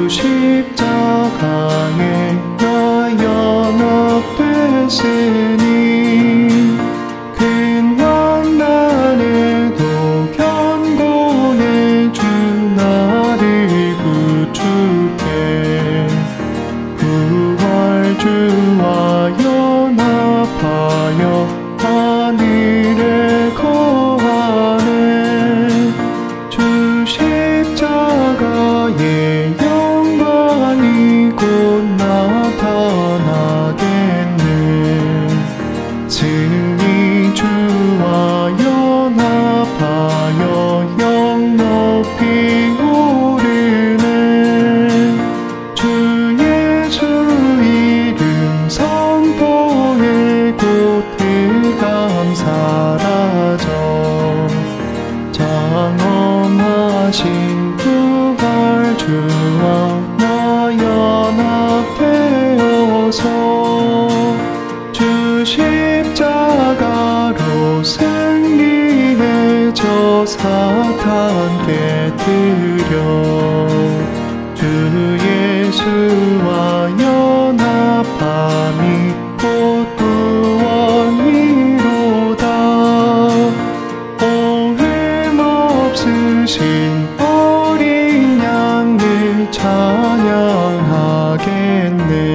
십자가에 나 연합됐으니 큰 환난에도 견고해 주 나를 구주께 부활주와 연합하여 하늘에 거하네. 주 십자가의 영광이 곧 나타나겠네. 승리 주와 연합하여 영 높이 오르네. 주 예수 이름 선포해 곧 흑암 사라져 장엄하신 부활주와 나 연합되어서 주 십자가로 승리해 저 사탄 깨뜨려 주 예수와 연합함이 곧 구원이로다. 오흠 없으신 어린 양을 찬양하겠네.